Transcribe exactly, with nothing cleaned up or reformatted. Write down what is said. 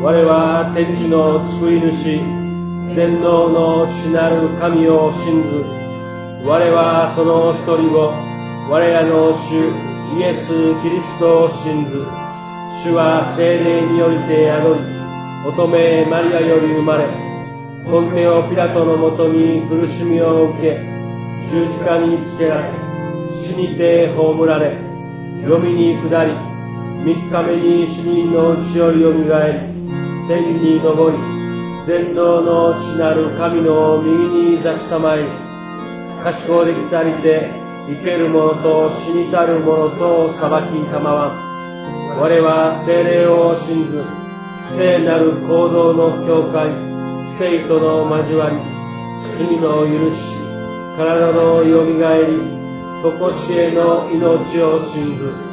我は天地の救い主、全能の主なる神を信ず。我はその一人を、我らの主イエス・キリストを信ず。主は聖霊によりて宿り、乙女マリアより生まれ、ポンテオ・ピラトのもとに苦しみを受け、十字架につけられ、死にて葬られ、読みに下り、三日目に死人のうちよりよみがえり、天に昇り、全能の主なる神の右に座したまえり、賢うできたりて、生ける者と死にたる者と裁きたまわん。我は聖霊を信ず、聖なる行動の教会、聖との交わり、罪の許し、体のよみがえり、とこしえの命を信ず。